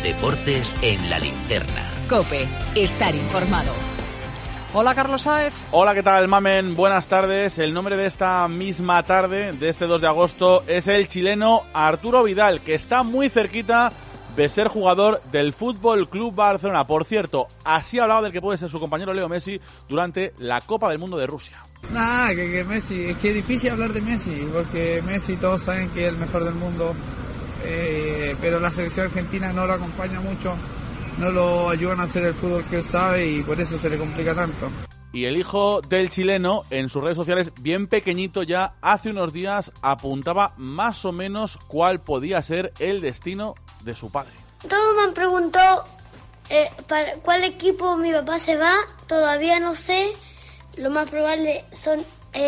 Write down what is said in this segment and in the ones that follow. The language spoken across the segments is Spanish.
Deportes en la Linterna. COPE, estar informado. Hola, Carlos Sáez. Hola, ¿qué tal, Mamen? Buenas tardes. El nombre de esta misma tarde, de este 2 de agosto, es el chileno Arturo Vidal, que está muy cerquita de ser jugador del Fútbol Club Barcelona. Por cierto, así hablaba del que puede ser su compañero Leo Messi durante la Copa del Mundo de Rusia. Que Messi, es que es difícil hablar de Messi, porque Messi todos saben que es el mejor del mundo, pero la selección argentina no lo acompaña mucho, no lo ayudan a hacer el fútbol que él sabe y por eso se le complica tanto. Y el hijo del chileno, en sus redes sociales, bien pequeñito ya, hace unos días apuntaba más o menos cuál podía ser el destino de su padre. Todos me han preguntado para cuál equipo mi papá se va, todavía no sé, lo más probable son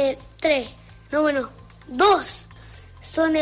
2. Son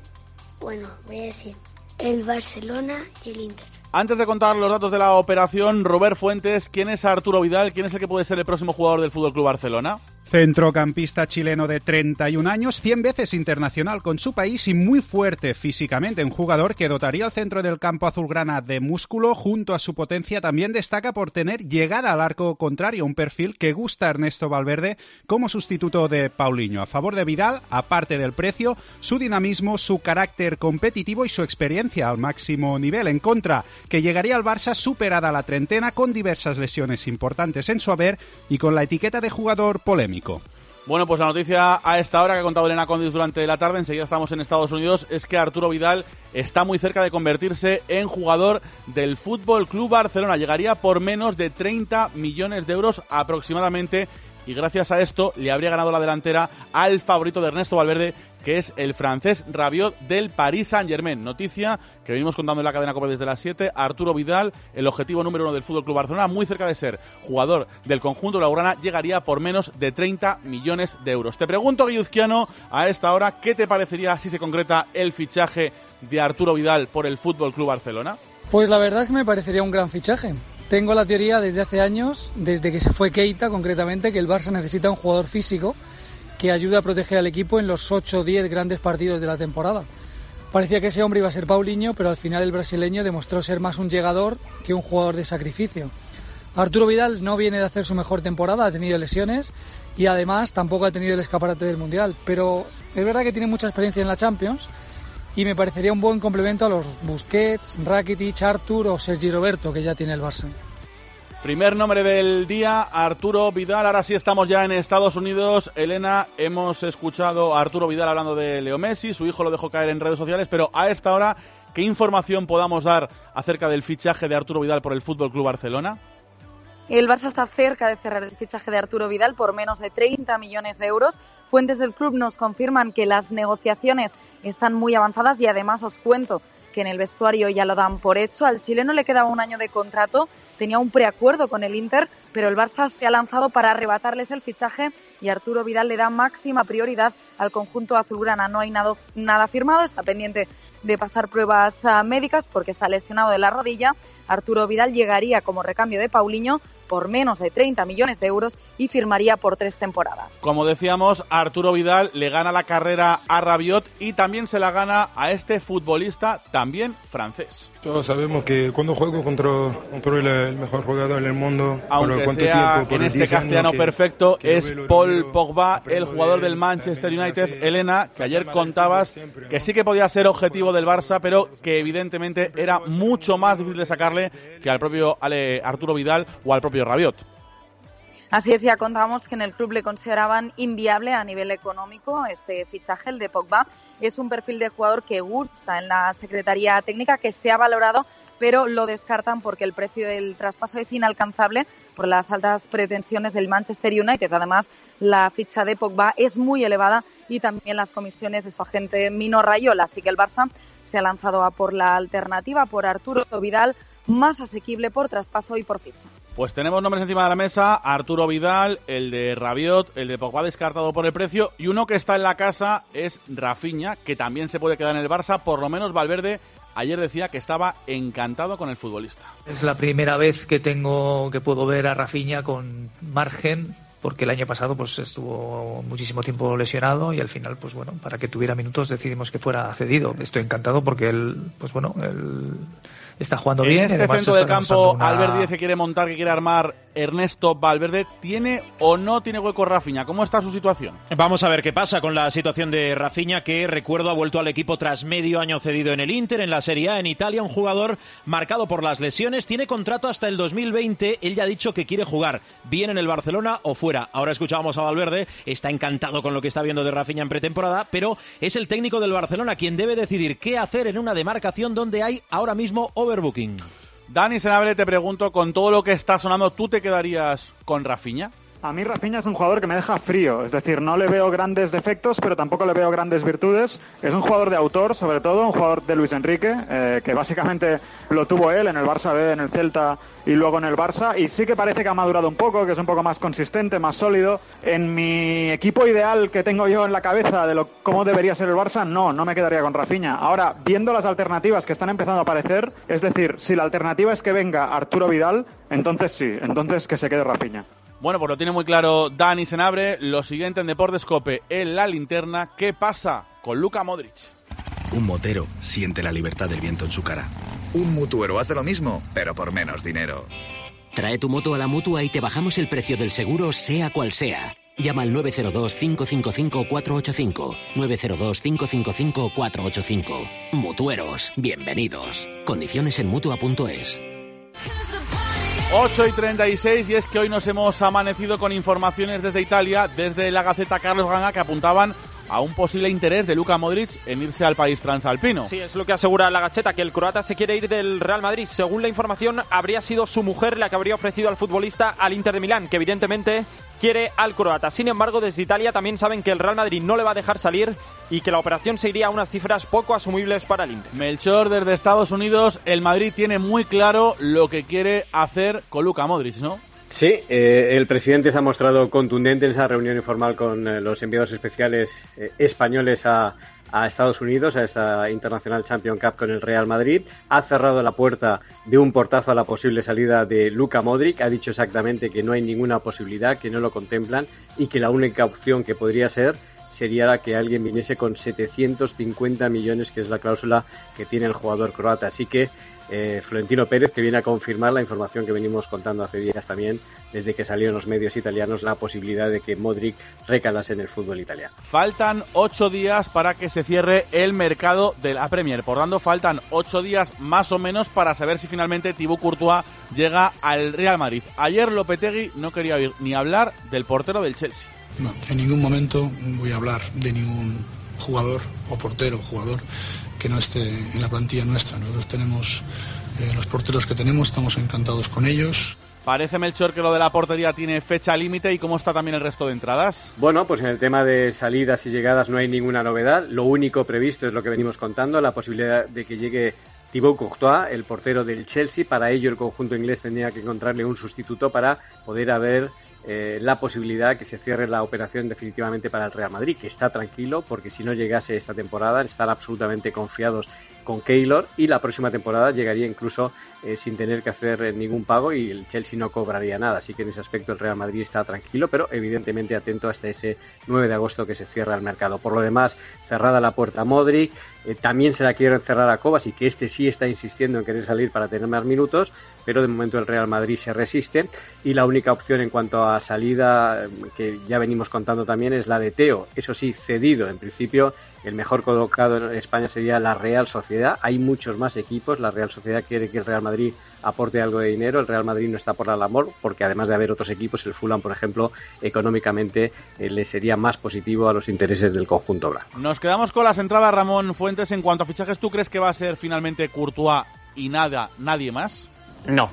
voy a decir, el Barcelona y el Inter. Antes de contar los datos de la operación, Robert Fuentes, ¿quién es Arturo Vidal? ¿Quién es el que puede ser el próximo jugador del FC Barcelona? Centrocampista chileno de 31 años, 100 veces internacional con su país y muy fuerte físicamente. Un jugador que dotaría al centro del campo azulgrana de músculo. Junto a su potencia también destaca por tener llegada al arco contrario, un perfil que gusta a Ernesto Valverde como sustituto de Paulinho. A favor de Vidal, aparte del precio, su dinamismo, su carácter competitivo y su experiencia al máximo nivel. En contra, que llegaría al Barça superada la treintena con diversas lesiones importantes en su haber y con la etiqueta de jugador polémico. Bueno, pues la noticia a esta hora que ha contado Elena Condis durante la tarde, enseguida estamos en Estados Unidos, es que Arturo Vidal está muy cerca de convertirse en jugador del Fútbol Club Barcelona. Llegaría por menos de 30 millones de euros aproximadamente y gracias a esto le habría ganado la delantera al favorito de Ernesto Valverde, que es el francés Rabiot del Paris Saint-Germain. Noticia que venimos contando en la cadena COPE desde las 7. Arturo Vidal, el objetivo número 1 del FC Barcelona, muy cerca de ser jugador del conjunto blaugrana, llegaría por menos de 30 millones de euros. Te pregunto, Guilluzquiano, a esta hora, ¿qué te parecería si se concreta el fichaje de Arturo Vidal por el FC Barcelona? Pues la verdad es que me parecería un gran fichaje. Tengo la teoría desde hace años, desde que se fue Keita concretamente, que el Barça necesita un jugador físico que ayude a proteger al equipo en los 8 o 10 grandes partidos de la temporada. Parecía que ese hombre iba a ser Paulinho, pero al final el brasileño demostró ser más un llegador que un jugador de sacrificio. Arturo Vidal no viene de hacer su mejor temporada, ha tenido lesiones y además tampoco ha tenido el escaparate del Mundial, pero es verdad que tiene mucha experiencia en la Champions y me parecería un buen complemento a los Busquets, Rakitic, Artur o Sergi Roberto que ya tiene el Barça. Primer nombre del día, Arturo Vidal. Ahora sí estamos ya en Estados Unidos. Elena, hemos escuchado a Arturo Vidal hablando de Leo Messi, su hijo lo dejó caer en redes sociales, pero a esta hora, ¿qué información podamos dar acerca del fichaje de Arturo Vidal por el FC Barcelona? El Barça está cerca de cerrar el fichaje de Arturo Vidal por menos de 30 millones de euros. Fuentes del club nos confirman que las negociaciones están muy avanzadas y además os cuento que en el vestuario ya lo dan por hecho. Al chileno le quedaba un año de contrato, tenía un preacuerdo con el Inter, pero el Barça se ha lanzado para arrebatarles el fichaje y Arturo Vidal le da máxima prioridad al conjunto azulgrana. No hay nada firmado, está pendiente de pasar pruebas médicas porque está lesionado de la rodilla. Arturo Vidal llegaría como recambio de Paulinho por menos de 30 millones de euros y firmaría por 3 temporadas. Como decíamos, Arturo Vidal le gana la carrera a Rabiot y también se la gana a este futbolista también francés. Todos sabemos que cuando juego contra el mejor jugador del mundo, aunque ¿por cuánto sea tiempo? Por en este castellano perfecto, es Paul Pogba, el jugador del Manchester United. Elena, que ayer contabas que sí que podía ser objetivo del Barça, pero que evidentemente era mucho más difícil de sacarle que al propio Arturo Vidal o al propio Rabiot. Así es, ya contábamos que en el club le consideraban inviable a nivel económico este fichaje, el de Pogba. Es un perfil de jugador que gusta en la Secretaría Técnica, que se ha valorado, pero lo descartan porque el precio del traspaso es inalcanzable por las altas pretensiones del Manchester United. Además, la ficha de Pogba es muy elevada y también las comisiones de su agente Mino Raiola. Así que el Barça se ha lanzado a por la alternativa, por Arturo Vidal, más asequible por traspaso y por ficha. Pues tenemos nombres encima de la mesa: Arturo Vidal, el de Rabiot, el de Pogba descartado por el precio, y uno que está en la casa es Rafinha, que también se puede quedar en el Barça. Por lo menos Valverde ayer decía que estaba encantado con el futbolista. Es la primera vez que puedo ver a Rafinha con margen, porque el año pasado pues estuvo muchísimo tiempo lesionado y al final, pues bueno, para que tuviera minutos decidimos que fuera cedido. Estoy encantado porque él está jugando bien. En este centro del campo, Albert Díez, que quiere montar, que quiere armar Ernesto Valverde, ¿tiene o no tiene hueco Rafinha? ¿Cómo está su situación? Vamos a ver qué pasa con la situación de Rafinha, que, recuerdo, ha vuelto al equipo tras medio año cedido en el Inter, en la Serie A, en Italia. Un jugador marcado por las lesiones, tiene contrato hasta el 2020. Él ya ha dicho que quiere jugar bien en el Barcelona o fuera. Ahora escuchábamos a Valverde, está encantado con lo que está viendo de Rafinha en pretemporada, pero es el técnico del Barcelona quien debe decidir qué hacer en una demarcación donde hay ahora mismo overbooking. Dani Senabre, te pregunto, con todo lo que está sonando, ¿tú te quedarías con Rafinha? A mí Rafinha es un jugador que me deja frío, es decir, no le veo grandes defectos, pero tampoco le veo grandes virtudes. Es un jugador de autor, sobre todo, un jugador de Luis Enrique, que básicamente lo tuvo él en el Barça B, en el Celta y luego en el Barça, y sí que parece que ha madurado un poco, que es un poco más consistente, más sólido. En mi equipo ideal que tengo yo en la cabeza de cómo debería ser el Barça, no me quedaría con Rafinha. Ahora, viendo las alternativas que están empezando a aparecer, es decir, si la alternativa es que venga Arturo Vidal, entonces sí, entonces que se quede Rafinha. Bueno, pues lo tiene muy claro Dani Senabre. Lo siguiente en Deportes COPE, en la linterna, ¿qué pasa con Luka Modric? Un motero siente la libertad del viento en su cara. Un mutuero hace lo mismo, pero por menos dinero. Trae tu moto a la Mutua y te bajamos el precio del seguro, sea cual sea. Llama al 902-555-485. 902-555-485. Mutueros, bienvenidos. Condiciones en Mutua.es. 8:36, y es que hoy nos hemos amanecido con informaciones desde Italia, desde la Gaceta Carlos Ganga, que apuntaban a un posible interés de Luka Modric en irse al país transalpino. Sí, es lo que asegura la Gaceta, que el croata se quiere ir del Real Madrid. Según la información, habría sido su mujer la que habría ofrecido al futbolista al Inter de Milán, que evidentemente quiere al croata. Sin embargo, desde Italia también saben que el Real Madrid no le va a dejar salir y que la operación se iría a unas cifras poco asumibles para el Inter. Melchor, desde Estados Unidos, el Madrid tiene muy claro lo que quiere hacer con Luka Modric, ¿no? Sí, el presidente se ha mostrado contundente en esa reunión informal con los enviados especiales españoles a Estados Unidos, a esta International Champions Cup con el Real Madrid. Ha cerrado la puerta de un portazo a la posible salida de Luka Modric. Ha dicho exactamente que no hay ninguna posibilidad, que no lo contemplan y que la única opción que podría ser sería la que alguien viniese con 750 millones, que es la cláusula que tiene el jugador croata. Así que Florentino Pérez, que viene a confirmar la información que venimos contando hace días también, desde que salió en los medios italianos, la posibilidad de que Modric recalase en el fútbol italiano. Faltan 8 días para que se cierre el mercado de la Premier. Por tanto, faltan 8 días más o menos para saber si finalmente Thibaut Courtois llega al Real Madrid. Ayer Lopetegui no quería oír ni hablar del portero del Chelsea. No, en ningún momento voy a hablar de ningún jugador o portero jugador que no esté en la plantilla nuestra. Nosotros tenemos los porteros que tenemos, estamos encantados con ellos. Parece, Melchor, que lo de la portería tiene fecha límite. ¿Y cómo está también el resto de entradas? Bueno, pues en el tema de salidas y llegadas no hay ninguna novedad. Lo único previsto es lo que venimos contando, la posibilidad de que llegue Thibaut Courtois, el portero del Chelsea. Para ello el conjunto inglés tendría que encontrarle un sustituto para poder haber la posibilidad que se cierre la operación definitivamente para el Real Madrid, que está tranquilo porque si no llegase esta temporada están absolutamente confiados con Keylor y la próxima temporada llegaría incluso sin tener que hacer ningún pago y el Chelsea no cobraría nada. Así que en ese aspecto el Real Madrid está tranquilo, pero evidentemente atento hasta ese 9 de agosto que se cierra el mercado. Por lo demás, cerrada la puerta a Modric, también se la quiere cerrar a Kovacic, que sí está insistiendo en querer salir para tener más minutos, pero de momento el Real Madrid se resiste y la única opción en cuanto a salida, que ya venimos contando también, es la de Theo. Eso sí, cedido. En principio el mejor colocado en España sería la Real Sociedad. Hay muchos más equipos. La Real Sociedad quiere que el Real Madrid aporte algo de dinero. El Real Madrid no está por la labor porque además de haber otros equipos, el Fulham, por ejemplo, económicamente le sería más positivo a los intereses del conjunto blanco. Nos quedamos con las entradas, Ramón Fuentes. En cuanto a fichajes, ¿tú crees que va a ser finalmente Courtois y nadie más? No,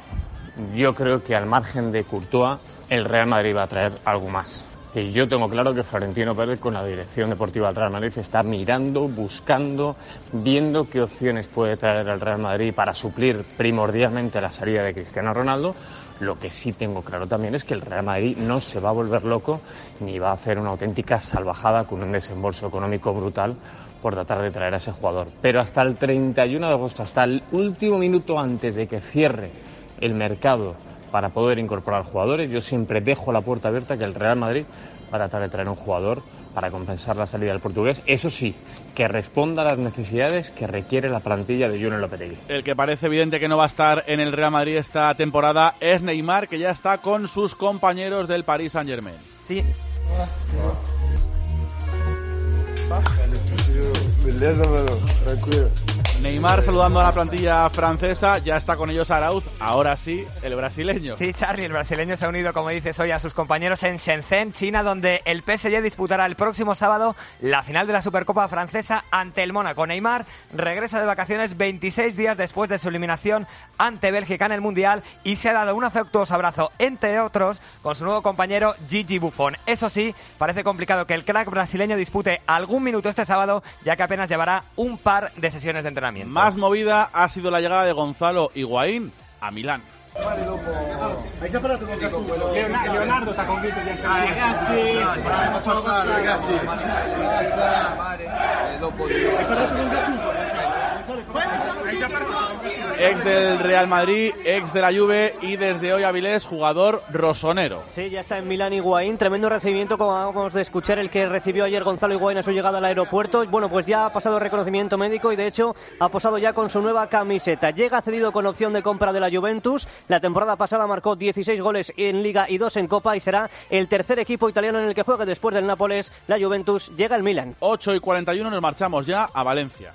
yo creo que al margen de Courtois el Real Madrid va a traer algo más. Y yo tengo claro que Florentino Pérez con la dirección deportiva del Real Madrid está mirando, buscando, viendo qué opciones puede traer el Real Madrid para suplir primordialmente la salida de Cristiano Ronaldo. Lo que sí tengo claro también es que el Real Madrid no se va a volver loco ni va a hacer una auténtica salvajada con un desembolso económico brutal por tratar de traer a ese jugador. Pero hasta el 31 de agosto, hasta el último minuto antes de que cierre el mercado para poder incorporar jugadores, yo siempre dejo la puerta abierta que el Real Madrid va a tratar de traer un jugador para compensar la salida del portugués. Eso sí, que responda a las necesidades que requiere la plantilla de Julen Lopetegui. El que parece evidente que no va a estar en el Real Madrid esta temporada es Neymar, que ya está con sus compañeros del Paris Saint-Germain. Sí. Tranquilo. Neymar saludando a la plantilla francesa, ya está con ellos Arauz, ahora sí, el brasileño. Sí, Charlie, el brasileño se ha unido, como dices hoy, a sus compañeros en Shenzhen, China, donde el PSG disputará el próximo sábado la final de la Supercopa francesa ante el Mónaco. Neymar regresa de vacaciones 26 días después de su eliminación ante Bélgica en el Mundial y se ha dado un afectuoso abrazo, entre otros, con su nuevo compañero Gigi Buffon. Eso sí, parece complicado que el crack brasileño dispute algún minuto este sábado, ya que apenas llevará un par de sesiones de entrenamiento. Más movida ha sido la llegada de Gonzalo Higuaín a Milán. Leonardo sta convinto di entrare. Ragazzi. Ex del Real Madrid, ex de la Juve y desde hoy Avilés, jugador rosonero. Sí, ya está en Milán Higuaín, tremendo recibimiento como acabamos de escuchar el que recibió ayer Gonzalo Higuaín a su llegada al aeropuerto. Bueno, pues ya ha pasado reconocimiento médico y de hecho ha posado ya con su nueva camiseta. Llega cedido con opción de compra de la Juventus. La temporada pasada marcó 16 goles en Liga y 2 en Copa y será el tercer equipo italiano en el que juegue después del Nápoles. La Juventus llega al Milán. 8:41, nos marchamos ya a Valencia.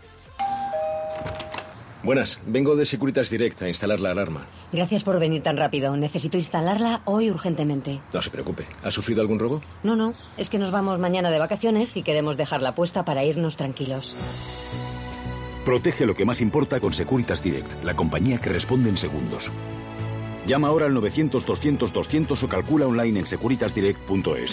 Buenas, vengo de Securitas Direct a instalar la alarma. Gracias por venir tan rápido. Necesito instalarla hoy urgentemente. No se preocupe. ¿Ha sufrido algún robo? No. Es que nos vamos mañana de vacaciones y queremos dejarla puesta para irnos tranquilos. Protege lo que más importa con Securitas Direct, la compañía que responde en segundos. Llama ahora al 900-200-200 o calcula online en securitasdirect.es.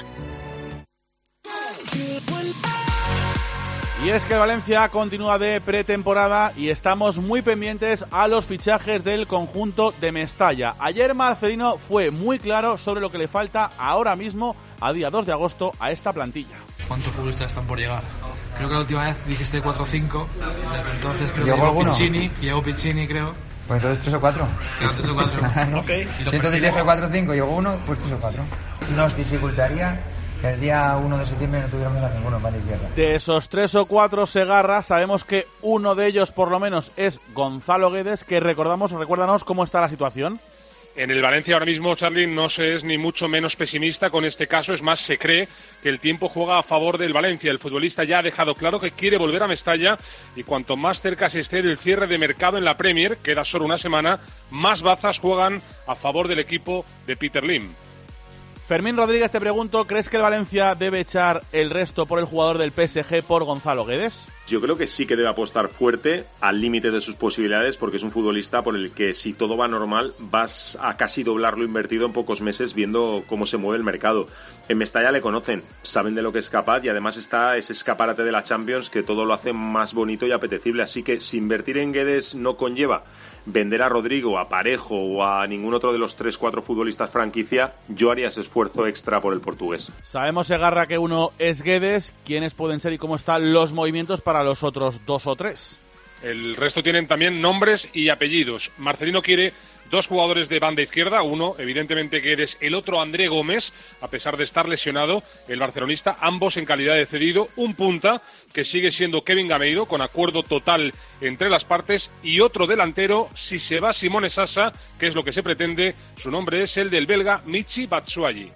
Y es que Valencia continúa de pretemporada y estamos muy pendientes a los fichajes del conjunto de Mestalla. Ayer Marcelino fue muy claro sobre lo que le falta ahora mismo, a día 2 de agosto, a esta plantilla. ¿Cuántos futbolistas están por llegar? Creo que la última vez dijiste 4 o 5, desde entonces creo que llegó Piccini, creo. Pues entonces 3 o 4. Claro, 3 o 4. Okay. Si entonces dije 4 o 5, llegó uno, pues 3 o 4. Nos dificultaría que el día 1 de septiembre no tuviéramos a ninguno para la izquierda. De esos 3 o 4 Segarra, sabemos que uno de ellos por lo menos es Gonzalo Guedes, que recuérdanos cómo está la situación. En el Valencia ahora mismo, Charly, no se es ni mucho menos pesimista con este caso. Es más, se cree que el tiempo juega a favor del Valencia. El futbolista ya ha dejado claro que quiere volver a Mestalla y cuanto más cerca se esté del cierre de mercado en la Premier, queda solo una semana, más bazas juegan a favor del equipo de Peter Lim. Fermín Rodríguez, te pregunto, ¿crees que el Valencia debe echar el resto por el jugador del PSG, por Gonzalo Guedes? Yo creo que sí que debe apostar fuerte, al límite de sus posibilidades, porque es un futbolista por el que, si todo va normal, vas a casi doblar lo invertido en pocos meses viendo cómo se mueve el mercado. En Mestalla le conocen, saben de lo que es capaz y además está ese escaparate de la Champions que todo lo hace más bonito y apetecible. Así que si invertir en Guedes no conlleva vender a Rodrigo, a Parejo o a ningún otro de los 3-4 futbolistas franquicia, yo haría ese esfuerzo extra por el portugués. Sabemos, Segarra, que uno es Guedes. ¿Quiénes pueden ser y cómo están los movimientos para los otros 2 o 3? El resto tienen también nombres y apellidos. Marcelino quiere 2 jugadores de banda izquierda, uno evidentemente Guedes, el otro André Gómez, a pesar de estar lesionado el barcelonista, ambos en calidad de cedido, un punta que sigue siendo Kevin Gameiro con acuerdo total entre las partes y otro delantero, si se va Simone Sasa, que es lo que se pretende, su nombre es el del belga Michy Batshuayi.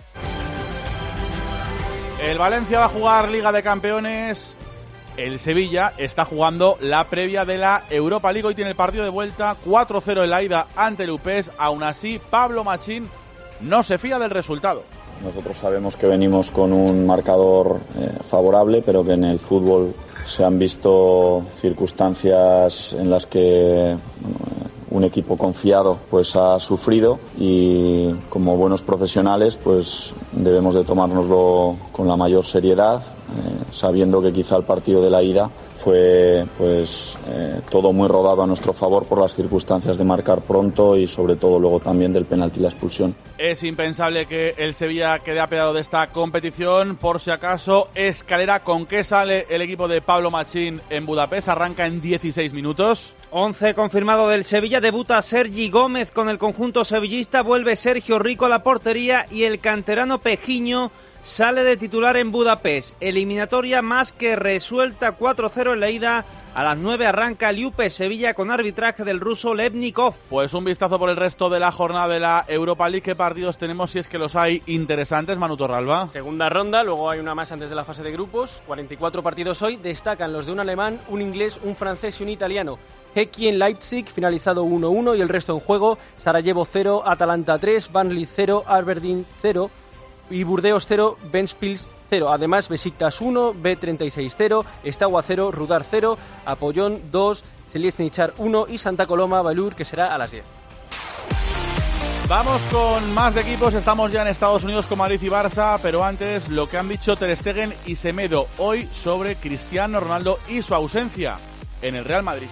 El Valencia va a jugar Liga de Campeones. El Sevilla está jugando la previa de la Europa League. Hoy tiene el partido de vuelta, 4-0 en la ida ante el UPES. Aún así, Pablo Machín no se fía del resultado. Nosotros sabemos que venimos con un marcador favorable, pero que en el fútbol se han visto circunstancias en las que un equipo confiado pues ha sufrido y como buenos profesionales pues debemos de tomárnoslo con la mayor seriedad, sabiendo que quizá el partido de la ida fue todo muy rodado a nuestro favor por las circunstancias de marcar pronto y sobre todo luego también del penalti y la expulsión. Es impensable que el Sevilla quede apeado de esta competición. Por si acaso, escalera, ¿con qué sale el equipo de Pablo Machín en Budapest? Arranca en 16 minutos. 11 confirmado del Sevilla, debuta Sergi Gómez con el conjunto sevillista, vuelve Sergio Rico a la portería y el canterano Pejiño sale de titular en Budapest. Eliminatoria más que resuelta, 4-0 en la ida. A las 9 arranca el UP Sevilla con arbitraje del ruso Lebnikov. Pues un vistazo por el resto de la jornada de la Europa League. ¿Qué partidos tenemos, si es que los hay, interesantes, Manu Torralba? Segunda ronda, luego hay una más antes de la fase de grupos. 44 partidos hoy, destacan los de un alemán, un inglés, un francés y un italiano. Heki en Leipzig, finalizado 1-1 y el resto en juego. Sarajevo 0, Atalanta 3, Burnley 0, Aberdeen 0 y Burdeos 0, Ventspils 0. Además, Besiktas 1, B36 0, Steaua 0, Rudar 0, Apollon 2, Selesnichar 1 y Santa Coloma Valur, que será a las 10. Vamos con más de equipos, estamos ya en Estados Unidos con Madrid y Barça, pero antes lo que han dicho Ter Stegen y Semedo hoy sobre Cristiano Ronaldo y su ausencia en el Real Madrid.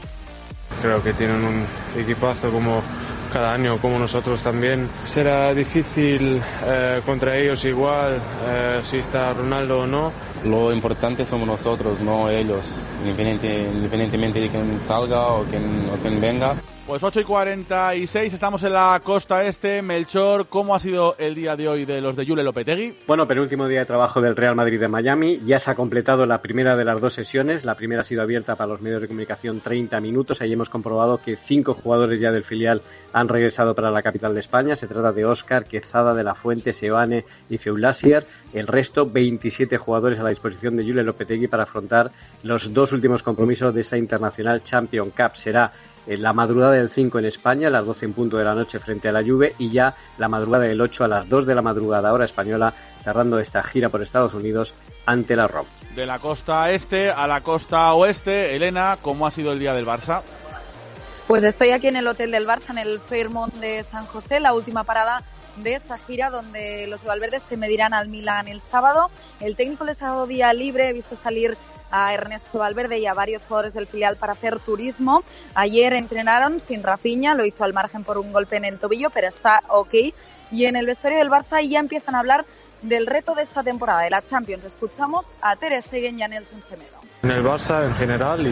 Creo que tienen un equipazo como cada año, como nosotros también. Será difícil contra ellos igual, si está Ronaldo o no. Lo importante somos nosotros, no ellos, independientemente de quién salga o quién venga. Pues 8:46, estamos en la costa este. Melchor, ¿cómo ha sido el día de hoy de los de Jule Lopetegui? Bueno, penúltimo día de trabajo del Real Madrid de Miami. Ya se ha completado la primera de las dos sesiones. La primera ha sido abierta para los medios de comunicación 30 minutos. Ahí hemos comprobado que 5 jugadores ya del filial han regresado para la capital de España. Se trata de Óscar, Quezada, De la Fuente, Seoane y Feulasier. El resto, 27 jugadores a la disposición de Jule Lopetegui para afrontar los 2 últimos compromisos de esta Internacional Champions Cup. Será la madrugada del 5 en España, a las 12 en punto de la noche frente a la Juve, y ya la madrugada del 8 a las 2 de la madrugada hora española, cerrando esta gira por Estados Unidos ante la Roma. De la costa este a la costa oeste, Elena, ¿cómo ha sido el día del Barça? Pues estoy aquí en el hotel del Barça, en el Fairmont de San José, la última parada de esta gira, donde los de Valverde se medirán al Milan el sábado. El técnico les ha dado día libre, he visto salir a Ernesto Valverde y a varios jugadores del filial para hacer turismo. Ayer entrenaron sin Rafinha, lo hizo al margen por un golpe en el tobillo, pero está ok. Y en el vestuario del Barça ya empiezan a hablar del reto de esta temporada, de la Champions. Escuchamos a Ter Stegen y a Nelson Semedo. En el Barça en general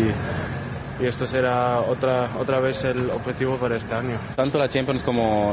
y esto será otra vez el objetivo para este año. Tanto la Champions como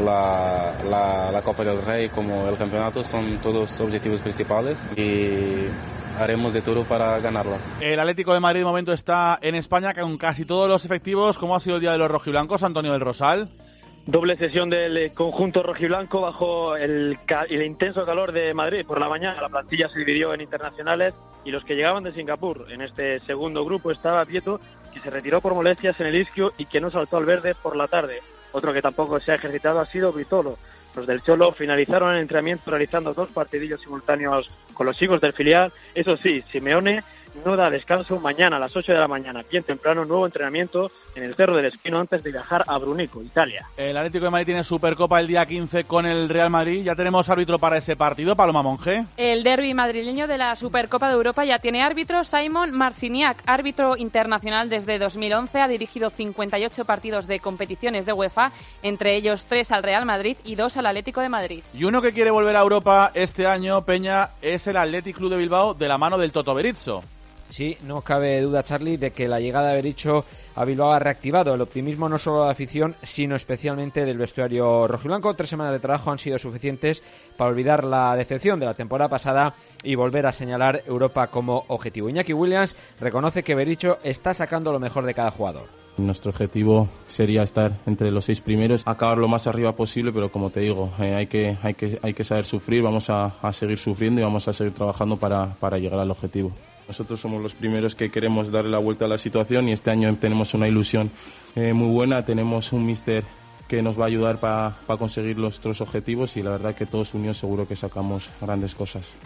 la Copa del Rey como el campeonato son todos objetivos principales y haremos de todo para ganarlas. El Atlético de Madrid de momento está en España con casi todos los efectivos. ¿Cómo ha sido el día de los rojiblancos, Antonio del Rosal? Doble sesión del conjunto rojiblanco bajo el intenso calor de Madrid por la mañana. La plantilla se dividió en internacionales y los que llegaban de Singapur. En este segundo grupo estaba Vieto, que se retiró por molestias en el isquio y que no saltó al verde por la tarde. Otro que tampoco se ha ejercitado ha sido Vitolo. Los del Cholo finalizaron el entrenamiento realizando 2 partidillos simultáneos con los chicos del filial. Eso sí, Simeone no da descanso. Mañana a las 8 de la mañana, bien temprano, nuevo entrenamiento en el Cerro del Espino antes de viajar a Brunico, Italia. El Atlético de Madrid tiene Supercopa el día 15 con el Real Madrid. Ya tenemos árbitro para ese partido, Paloma Monge. El derbi madrileño de la Supercopa de Europa ya tiene árbitro. Simon Marciniak, árbitro internacional desde 2011, ha dirigido 58 partidos de competiciones de UEFA, entre ellos 3 al Real Madrid y 2 al Atlético de Madrid. Y uno que quiere volver a Europa este año, Peña, es el Athletic Club de Bilbao de la mano del Toto Berizzo. Sí, no cabe duda, Charlie, de que la llegada de Berizzo a Bilbao ha reactivado el optimismo no solo de la afición, sino especialmente del vestuario rojiblanco. 3 semanas de trabajo han sido suficientes para olvidar la decepción de la temporada pasada y volver a señalar Europa como objetivo. Iñaki Williams reconoce que Berizzo está sacando lo mejor de cada jugador. Nuestro objetivo sería estar entre los 6 primeros, acabar lo más arriba posible, pero como te digo, hay que saber sufrir, vamos a seguir sufriendo y vamos a seguir trabajando para llegar al objetivo. Nosotros somos los primeros que queremos darle la vuelta a la situación y este año tenemos una ilusión muy buena, tenemos un míster que nos va a ayudar para conseguir nuestros objetivos y la verdad que todos unidos seguro que sacamos grandes cosas.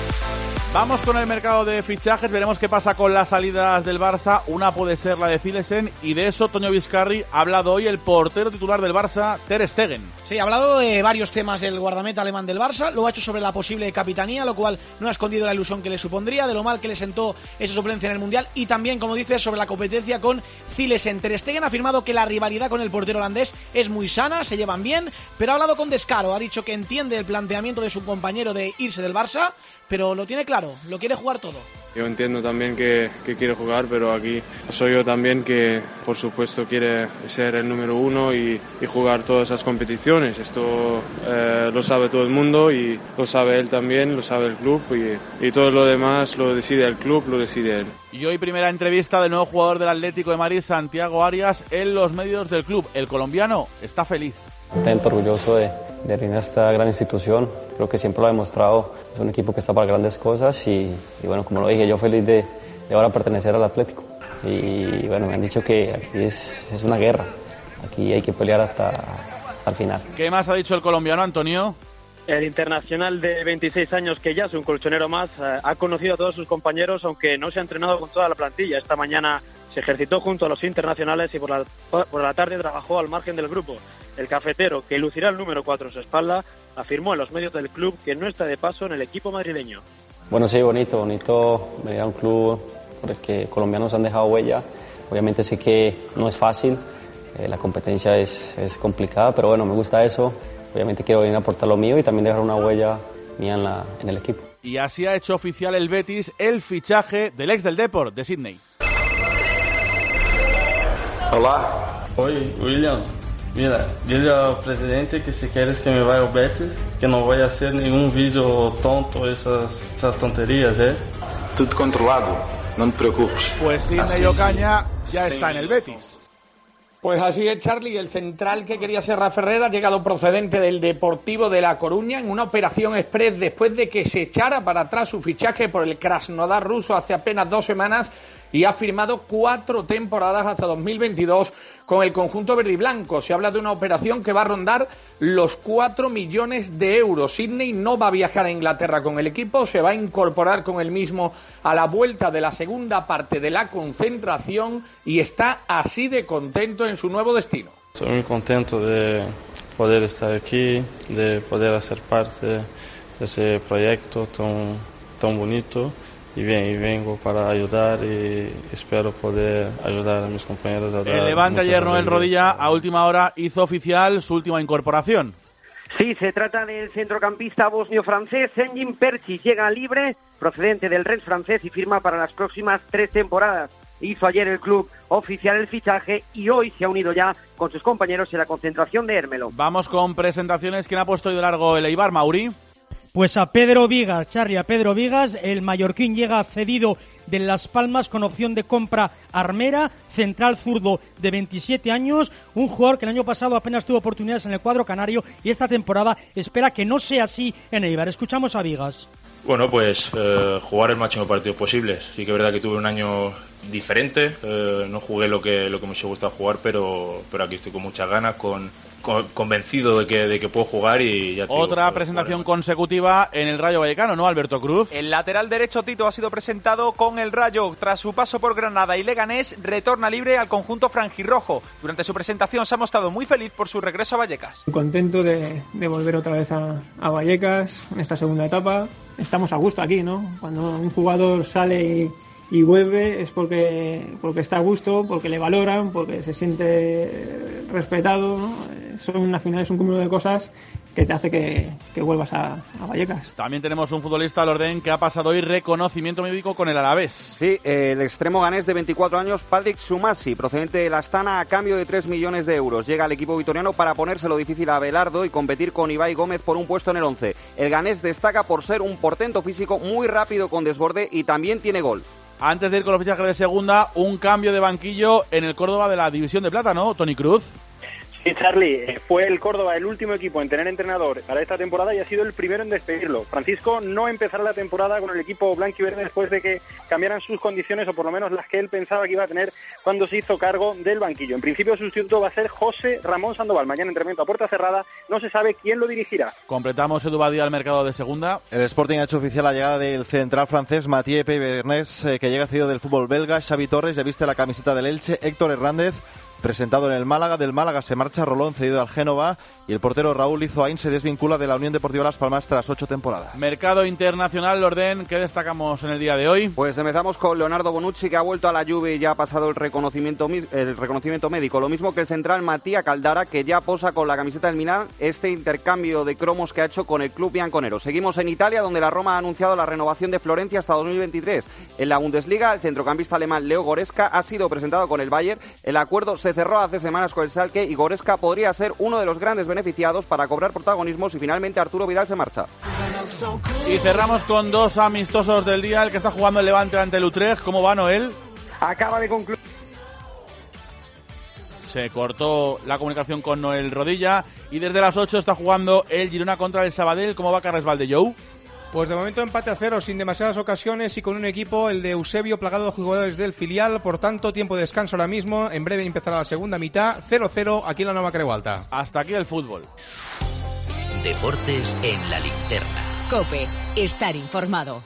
Vamos con el mercado de fichajes, veremos qué pasa con las salidas del Barça. Una puede ser la de Zilesen y de eso Toño Vizcarri ha hablado hoy el portero titular del Barça, Ter Stegen. Sí, ha hablado de varios temas del guardameta alemán del Barça, lo ha hecho sobre la posible capitanía, lo cual no ha escondido la ilusión que le supondría, de lo mal que le sentó esa suplencia en el Mundial y también, como dice, sobre la competencia con Zilesen. Ter Stegen ha afirmado que la rivalidad con el portero holandés es muy sana, se llevan bien, pero ha hablado con descaro, ha dicho que entiende el planteamiento de su compañero de irse del Barça, pero lo tiene claro, lo quiere jugar todo. Yo entiendo también que quiere jugar, pero aquí soy yo también que, por supuesto, quiere ser el número uno y jugar todas esas competiciones. Esto lo sabe todo el mundo y lo sabe él también, lo sabe el club y todo lo demás lo decide el club, lo decide él. Y hoy primera entrevista del nuevo jugador del Atlético de Madrid, Santiago Arias, en los medios del club. El colombiano está feliz. Contento, orgulloso de ir a esta gran institución. Creo que siempre lo ha demostrado. Es un equipo que está para grandes cosas y bueno, como lo dije, yo feliz de ahora pertenecer al Atlético. Y bueno, me han dicho que aquí es una guerra. Aquí hay que pelear hasta el final. ¿Qué más ha dicho el colombiano, Antonio? El internacional de 26 años, que ya es un colchonero más, ha conocido a todos sus compañeros, aunque no se ha entrenado con toda la plantilla. Esta mañana se ejercitó junto a los internacionales y por la tarde trabajó al margen del grupo. El cafetero, que lucirá el número 4 en su espalda, afirmó en los medios del club que no está de paso en el equipo madrileño. Bueno, sí, bonito venir a un club por el que colombianos han dejado huella. Obviamente sé que no es fácil, la competencia es complicada, pero bueno, me gusta eso. Obviamente quiero venir a aportar lo mío y también dejar una huella mía en el equipo. Y así ha hecho oficial el Betis el fichaje del ex del Depor, de Sydney. Hola. Oi, William. Mira, dile al presidente que si quieres que me vaya al Betis, que no voy a hacer ningún vídeo tonto, esas tonterías, ¿eh? Todo controlado, no te preocupes. Pues Sydney Ocaña ya está en el Betis. Pues así es, Charlie. El central que quería ser Rafa Herrera ha llegado procedente del Deportivo de La Coruña en una operación express después de que se echara para atrás su fichaje por el Krasnodar ruso hace apenas 2 semanas y ha firmado 4 temporadas hasta 2022 con el conjunto verde y blanco. Se habla de una operación que va a rondar los 4 millones de euros. Sydney no va a viajar a Inglaterra con el equipo, se va a incorporar con el mismo a la vuelta de la segunda parte de la concentración y está así de contento en su nuevo destino. Estoy muy contento de poder estar aquí, de poder hacer parte de ese proyecto tan bonito. Y bien, y vengo para ayudar y espero poder ayudar a mis compañeros a dar. El Levante ayer, Noel Rodilla, a última hora hizo oficial su última incorporación. Sí, se trata del centrocampista bosnio-francés Senjin Perčić. Llega libre, procedente del Rennes francés y firma para las próximas 3 temporadas. Hizo ayer el club oficial el fichaje y hoy se ha unido ya con sus compañeros en la concentración de Hermelo. Vamos con presentaciones. ¿Quién ha puesto hoy de largo el Eibar, Mauri? Pues a Pedro Vigas, Charly, a Pedro Vigas, el mallorquín llega cedido de Las Palmas con opción de compra Armera, central zurdo de 27 años, un jugador que el año pasado apenas tuvo oportunidades en el cuadro canario y esta temporada espera que no sea así en Eibar. Escuchamos a Vigas. Bueno, pues jugar el máximo partido posible. Sí que es verdad que tuve un año diferente, no jugué lo que me hubiese gustado jugar, pero aquí estoy con muchas ganas, convencido de que puedo jugar y ya te Otra digo, presentación consecutiva en el Rayo Vallecano, ¿no, Alberto Cruz? El lateral derecho Tito ha sido presentado con el Rayo. Tras su paso por Granada y Leganés, retorna libre al conjunto franjirrojo. Durante su presentación se ha mostrado muy feliz por su regreso a Vallecas. Contento de volver otra vez a Vallecas en esta segunda etapa. Estamos a gusto aquí, ¿no? Cuando un jugador sale y vuelve es porque está a gusto, porque le valoran, porque se siente respetado, ¿no? Al final es un cúmulo de cosas que te hace que vuelvas a Vallecas. También tenemos un futbolista, Lordén, que ha pasado hoy reconocimiento médico con el Alavés. Sí, el extremo ganés de 24 años, Patrick Sumasi, procedente de la Astana a cambio de 3 millones de euros. Llega al equipo vitoriano para ponérselo difícil a Abelardo y competir con Ibai Gómez por un puesto en el 11. El ganés destaca por ser un portento físico muy rápido con desborde y también tiene gol. Antes de ir con los fichajes de segunda, un cambio de banquillo en el Córdoba de la División de Plata, ¿no, Toni Cruz? Sí, Charly, fue el Córdoba el último equipo en tener entrenador para esta temporada y ha sido el primero en despedirlo. Francisco no empezará la temporada con el equipo blanquiverde después de que cambiaran sus condiciones, o por lo menos las que él pensaba que iba a tener cuando se hizo cargo del banquillo. En principio, su sustituto va a ser José Ramón Sandoval. Mañana entrenamiento a puerta cerrada, no se sabe quién lo dirigirá. Completamos, Edu Badía, al mercado de segunda. El Sporting ha hecho oficial la llegada del central francés Mathieu Peybernes, que llega cedido del fútbol belga. Xavi Torres ya viste la camiseta del Elche. Héctor Hernández, presentado en el Málaga. Del Málaga se marcha Rolón, cedido al Génova, y el portero Raúl Izoain se desvincula de la Unión Deportiva Las Palmas tras 8 temporadas. Mercado internacional, Lorden, ¿qué destacamos en el día de hoy? Pues empezamos con Leonardo Bonucci, que ha vuelto a la Juve y ya ha pasado el reconocimiento médico. Lo mismo que el central Mattia Caldara, que ya posa con la camiseta del Milán este intercambio de cromos que ha hecho con el club bianconero. Seguimos en Italia, donde la Roma ha anunciado la renovación de Florencia hasta 2023. En la Bundesliga, el centrocampista alemán Leo Goretzka ha sido presentado con el Bayern. El acuerdo se cerró hace semanas con el Schalke y Goretzka podría ser uno de los grandes beneficiados para cobrar protagonismo si finalmente Arturo Vidal se marcha. Y cerramos con 2 amistosos del día, el que está jugando el Levante ante el Utrecht. ¿Cómo va, Noel? Acaba de concluir. Se cortó la comunicación con Noel Rodilla y desde las 8 está jugando el Girona contra el Sabadell. ¿Cómo va Carles Valdellou? Pues de momento empate a 0, sin demasiadas ocasiones y con un equipo, el de Eusebio, plagado de jugadores del filial. Por tanto, tiempo de descanso ahora mismo. En breve empezará la segunda mitad. 0-0 aquí en la Nueva Creu Alta. Hasta aquí el fútbol. Deportes en la linterna. COPE. Estar informado.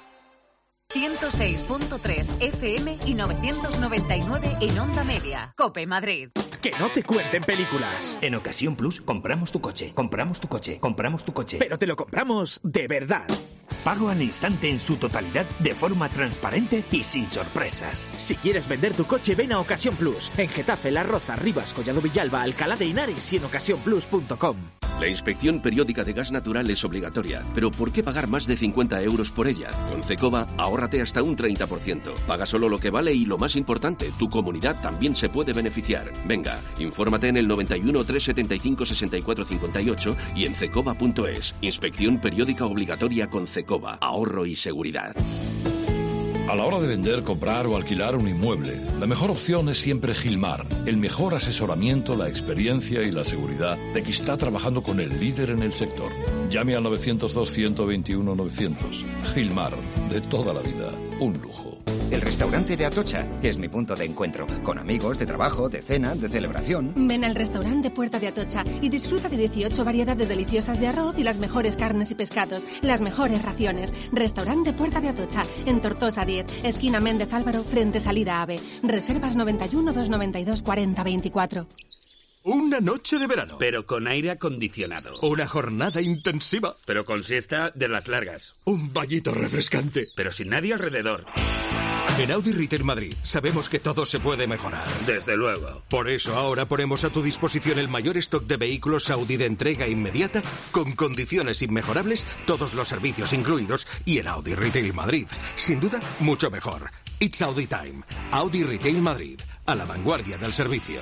106.3 FM y 999 en Onda Media. COPE Madrid. Que no te cuenten películas. En Ocasión Plus compramos tu coche, pero te lo compramos de verdad. Pago al instante en su totalidad, de forma transparente y sin sorpresas. Si quieres vender tu coche, ven a Ocasión Plus. En Getafe, La Roza, Rivas, Collado Villalba, Alcalá de Henares y en ocasiónplus.com. La inspección periódica de gas natural es obligatoria, pero ¿por qué pagar más de 50 euros por ella? Con Cecoba, ahórrate hasta un 30%. Paga solo lo que vale y, lo más importante, tu comunidad también se puede beneficiar. Venga, infórmate en el 91 375 64 58 y en cecoba.es. Inspección periódica obligatoria con Cecoba. Ahorro y seguridad. A la hora de vender, comprar o alquilar un inmueble, la mejor opción es siempre Gilmar. El mejor asesoramiento, la experiencia y la seguridad de que está trabajando con el líder en el sector. Llame al 902-121-900. Gilmar, de toda la vida, un lujo. El restaurante de Atocha es mi punto de encuentro, con amigos, de trabajo, de cena, de celebración. Ven al restaurante Puerta de Atocha y disfruta de 18 variedades deliciosas de arroz y las mejores carnes y pescados, las mejores raciones. Restaurante Puerta de Atocha, en Tortosa 10, esquina Méndez Álvaro, frente Salida AVE. Reservas 91 292 40 24. Una noche de verano, pero con aire acondicionado. Una jornada intensiva, pero con siesta de las largas. Un bañito refrescante, pero sin nadie alrededor. En Audi Retail Madrid sabemos que todo se puede mejorar. Desde luego. Por eso ahora ponemos a tu disposición el mayor stock de vehículos Audi de entrega inmediata, con condiciones inmejorables, todos los servicios incluidos, y en Audi Retail Madrid. Sin duda, mucho mejor. It's Audi Time. Audi Retail Madrid, a la vanguardia del servicio.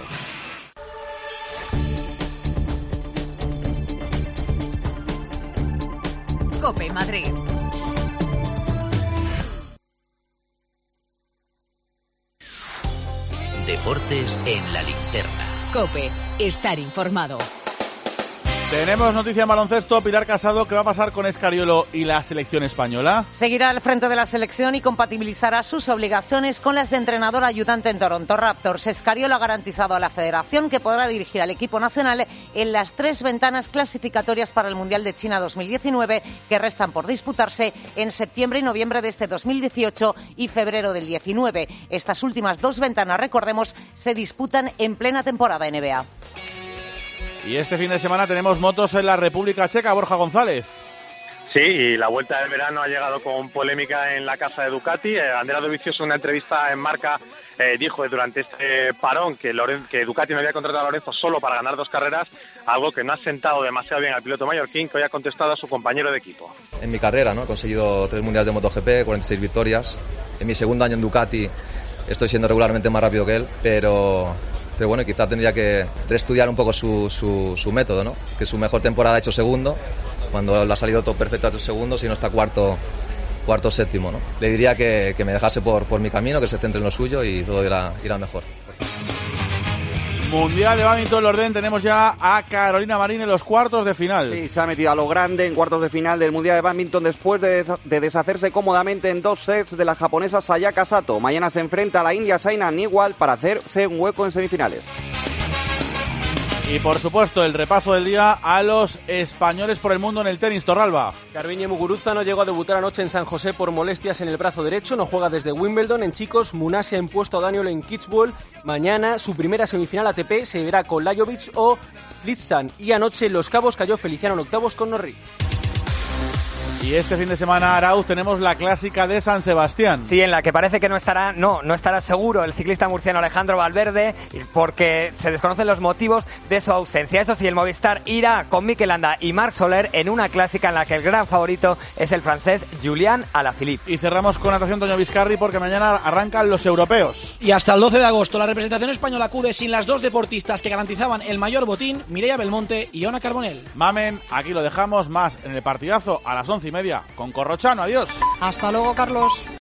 COPE Madrid. Deportes en la linterna. COPE. Estar informado. Tenemos noticia en baloncesto. Pilar Casado, ¿qué va a pasar con Escariolo y la selección española? Seguirá al frente de la selección y compatibilizará sus obligaciones con las de entrenador ayudante en Toronto Raptors. Escariolo ha garantizado a la federación que podrá dirigir al equipo nacional en las 3 ventanas clasificatorias para el Mundial de China 2019 que restan por disputarse en septiembre y noviembre de este 2018 y febrero del 19. Estas últimas 2 ventanas, recordemos, se disputan en plena temporada NBA. Y este fin de semana tenemos motos en la República Checa. Borja González. Sí, y la vuelta del verano ha llegado con polémica en la casa de Ducati. Andrea Dovizioso, en una entrevista en Marca, dijo durante este parón que Ducati no había contratado a Lorenzo solo para ganar 2 carreras, algo que no ha sentado demasiado bien al piloto mallorquín, que hoy ha contestado a su compañero de equipo. En mi carrera, ¿no? He conseguido 3 mundiales de MotoGP, 46 victorias. En mi segundo año en Ducati estoy siendo regularmente más rápido que él, pero bueno, quizá tendría que reestudiar un poco su método, ¿no? Que su mejor temporada ha hecho segundo, cuando le ha salido todo perfecto ha hecho segundo, si no está cuarto séptimo, ¿no? Le diría que me dejase por mi camino, que se centre en lo suyo y todo irá mejor. Mundial de Bádminton, Lorden, tenemos ya a Carolina Marín en los cuartos de final. Sí, se ha metido a lo grande en cuartos de final del Mundial de Bádminton después de deshacerse cómodamente en 2 sets de la japonesa Sayaka Sato. Mañana se enfrenta a la india Saina Nehwal para hacerse un hueco en semifinales. Y por supuesto, el repaso del día a los españoles por el mundo en el tenis. Torralba. Garbiñe Muguruza no llegó a debutar anoche en San José por molestias en el brazo derecho. No juega desde Wimbledon. En chicos, Munasi ha impuesto a Daniel en Kitzbühel. Mañana su primera semifinal ATP se verá con Lajovic o Litzan. Y anoche en Los Cabos cayó Feliciano en octavos con Norrie. Y este fin de semana, Arauz, tenemos la clásica de San Sebastián. Sí, en la que parece que no estará seguro el ciclista murciano Alejandro Valverde, porque se desconocen los motivos de su ausencia. Eso sí, el Movistar irá con Mikel Landa y Marc Soler en una clásica en la que el gran favorito es el francés Julián Alaphilippe. Y cerramos con natación, Toño Vizcarri, porque mañana arrancan los europeos. Y hasta el 12 de agosto la representación española acude sin las dos deportistas que garantizaban el mayor botín, Mireia Belmonte y Ona Carbonell. Mamen, aquí lo dejamos, más en el partidazo a las 11:30 con Corrochano. Adiós. Hasta luego, Carlos.